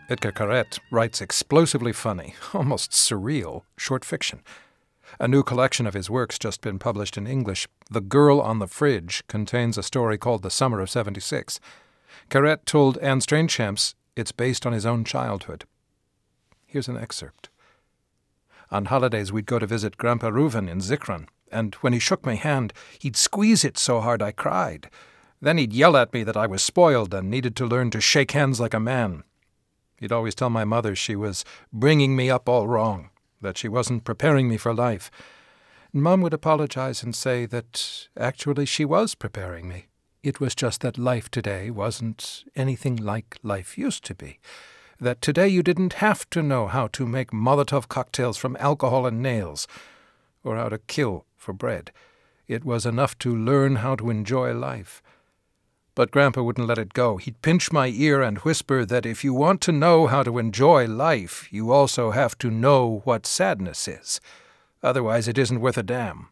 Edgar Carret writes explosively funny, almost surreal, short fiction. A new collection of his works just been published in English. The Girl on the Fridge contains a story called The Summer of '76. Carret told Anne Strainchamps it's based on his own childhood. Here's an excerpt. On holidays we'd go to visit Grandpa Reuven in Zikron, and when he shook my hand, he'd squeeze it so hard I cried. Then he'd yell at me that I was spoiled and needed to learn to shake hands like a man. He'd always tell my mother she was bringing me up all wrong, that she wasn't preparing me for life. And Mom would apologize and say that actually she was preparing me. It was just that life today wasn't anything like life used to be. That today you didn't have to know how to make Molotov cocktails from alcohol and nails, or how to kill for bread. It was enough to learn how to enjoy life. But Grandpa wouldn't let it go. He'd pinch my ear and whisper that if you want to know how to enjoy life, you also have to know what sadness is. Otherwise it isn't worth a damn.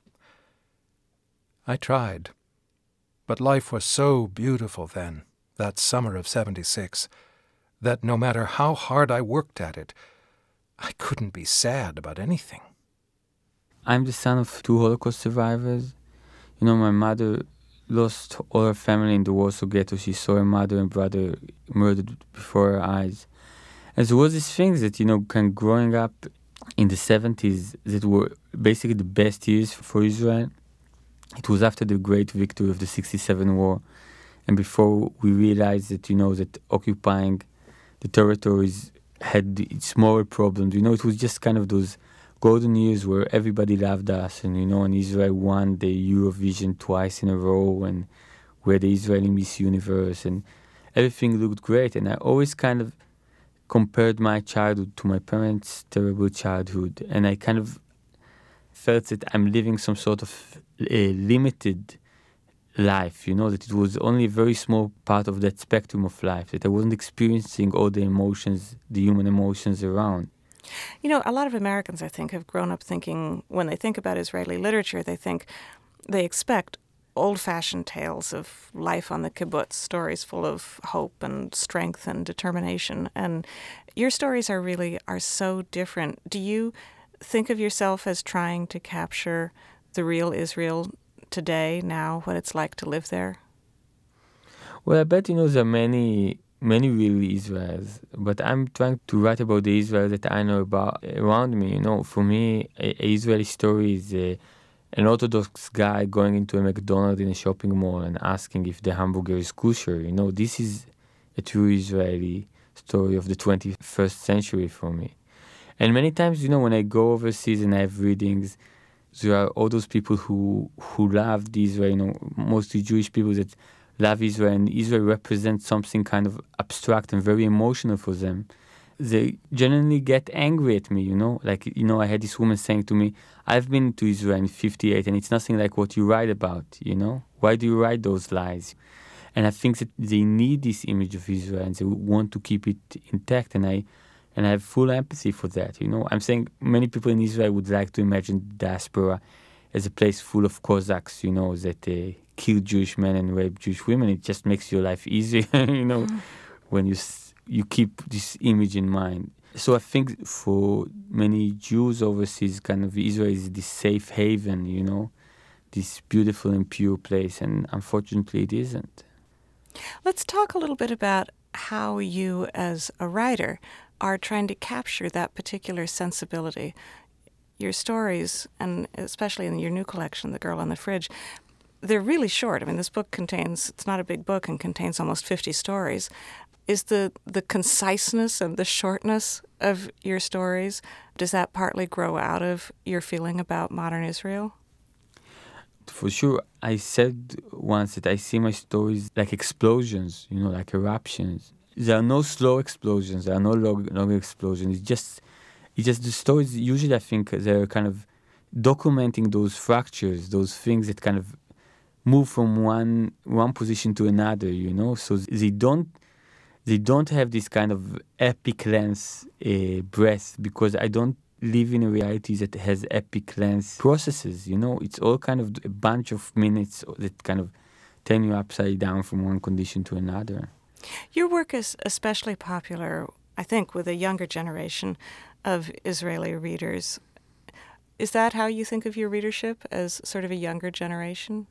I tried. But life was so beautiful then, that summer of '76, that no matter how hard I worked at it, I couldn't be sad about anything. I'm the son of 2 Holocaust survivors. My mother lost all her family in the Warsaw Ghetto. She saw her mother and brother murdered before her eyes. And there was these things that, kind of growing up in the 70s that were basically the best years for Israel. It was after the great victory of the '67 war. And before we realized that, that occupying the territories had its moral problems. It was just kind of those golden years where everybody loved us, and Israel won the Eurovision twice in a row, and we're the Israeli Miss Universe, and everything looked great. And I always kind of compared my childhood to my parents' terrible childhood, and I kind of felt that I'm living some sort of a limited life, that it was only a very small part of that spectrum of life, that I wasn't experiencing all the emotions, the human emotions around. A lot of Americans, I think, have grown up thinking, when they think about Israeli literature, they expect old-fashioned tales of life on the kibbutz, stories full of hope and strength and determination. And your stories are so different. Do you think of yourself as trying to capture the real Israel today, now, what it's like to live there? Well, I bet, there are many real Israels, but I'm trying to write about the Israel that I know about around me. For me, a Israeli story is an Orthodox guy going into a McDonald's in a shopping mall and asking if the hamburger is kosher. This is a true Israeli story of the 21st century for me. And many times, when I go overseas and I have readings, there are all those people who love Israel, mostly Jewish people that love Israel, and Israel represents something kind of abstract and very emotional for them. They genuinely get angry at me, I had this woman saying to me, I've been to Israel in �58 and it's nothing like what you write about, Why do you write those lies? And I think that they need this image of Israel and they want to keep it intact, and I have full empathy for that, I'm saying many people in Israel would like to imagine diaspora as a place full of Cossacks, that kill Jewish men and rape Jewish women. It just makes your life easier, when you keep this image in mind. So I think for many Jews overseas, kind of Israel is this safe haven, this beautiful and pure place, and unfortunately it isn't. Let's talk a little bit about how you, as a writer, are trying to capture that particular sensibility. Your stories, and especially in your new collection, The Girl on the Fridge, they're really short. This book it's not a big book and contains almost 50 stories. Is the conciseness and the shortness of your stories, does that partly grow out of your feeling about modern Israel? For sure. I said once that I see my stories like explosions, like eruptions. There are no slow explosions. There are no long explosions. It's just the stories. Usually, I think they're kind of documenting those fractures, those things that kind of move from one position to another. So they don't have this kind of epic length breath, because I don't live in a reality that has epic length processes. It's all kind of a bunch of minutes that kind of turn you upside down from one condition to another. Your work is especially popular I think, with a younger generation of Israeli readers. Is that how you think of your readership, as sort of a younger generation?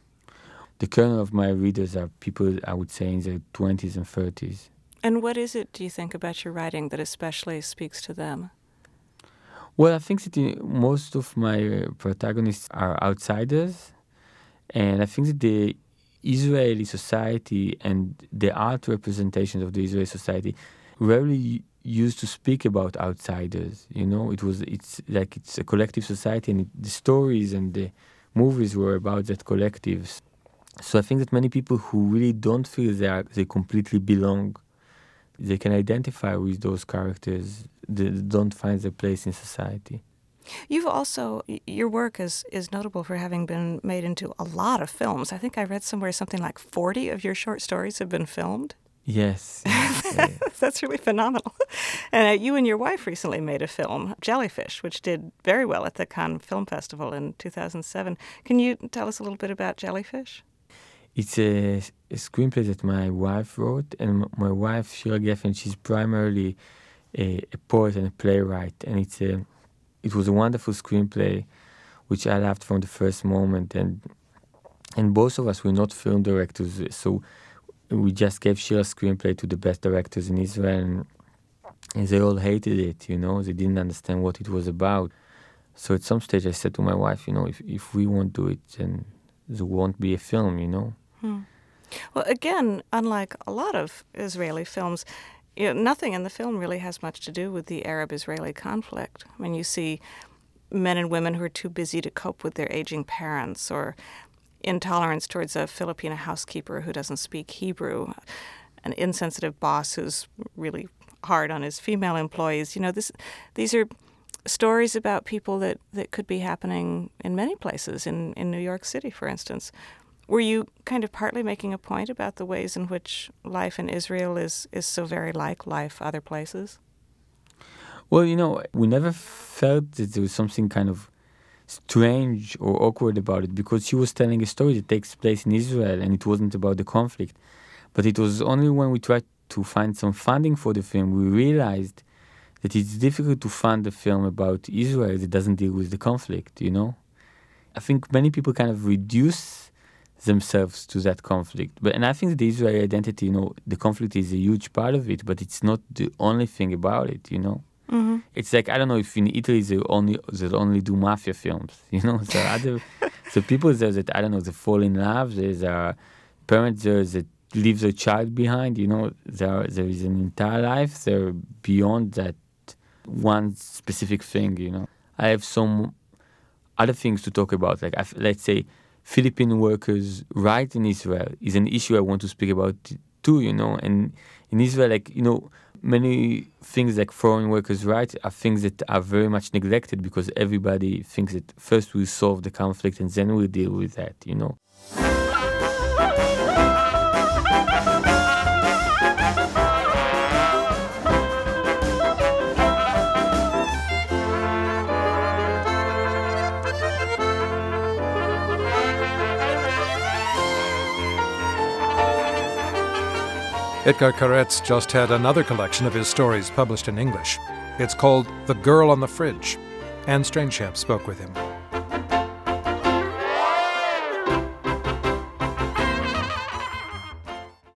The kernel of my readers are people, I would say, in their 20s and 30s. And what is it, do you think, about your writing that especially speaks to them? Well, I think that most of my protagonists are outsiders, and I think that the Israeli society and the art representations of the Israeli society rarely used to speak about outsiders. You know, it's like it's a collective society, and the stories and the movies were about that collective. So I think that many people who really don't feel they completely belong, they can identify with those characters. They don't find their place in society. You've also, your work is notable for having been made into a lot of films. I think I read somewhere something like 40 of your short stories have been filmed. Yes. That's really phenomenal. And you and your wife recently made a film, Jellyfish, which did very well at the Cannes Film Festival in 2007. Can you tell us a little bit about Jellyfish? It's a screenplay that my wife wrote, and my wife, Shira Geffen, she's primarily a poet and a playwright, and it was a wonderful screenplay, which I loved from the first moment, and both of us were not film directors, so we just gave Shira's screenplay to the best directors in Israel, and they all hated it, you know, they didn't understand what it was about. So at some stage I said to my wife, you know, if we won't do it, then there won't be a film, you know. Well, again, unlike a lot of Israeli films, nothing in the film really has much to do with the Arab-Israeli conflict. I mean, you see men and women who are too busy to cope with their aging parents, or intolerance towards a Filipino housekeeper who doesn't speak Hebrew, an insensitive boss who's really hard on his female employees. You know, these are stories about people that could be happening in many places, in New York City, for instance. Were you kind of partly making a point about the ways in which life in Israel is so very like life other places? Well, you know, we never felt that there was something kind of strange or awkward about it, because she was telling a story that takes place in Israel, and it wasn't about the conflict. But it was only when we tried to find some funding for the film, we realized that it's difficult to fund a film about Israel that doesn't deal with the conflict, you know? I think many people kind of reduce themselves to that conflict. And I think the Israeli identity, you know, the conflict is a huge part of it, but it's not the only thing about it, you know? Mm-hmm. It's like, I don't know if in Italy they only do mafia films, you know? So people there that, I don't know, they fall in love, there's parents there that leave their child behind, you know? There is an entire life there beyond that one specific thing, you know? I have some other things to talk about, like, let's say, Philippine workers' right in Israel is an issue I want to speak about too, you know. And in Israel, like, you know, many things like foreign workers' rights are things that are very much neglected, because everybody thinks that first we solve the conflict and then we deal with that, you know. Etgar Keret just had another collection of his stories published in English. It's called The Girl on the Fridge. Anne Strainchamp spoke with him.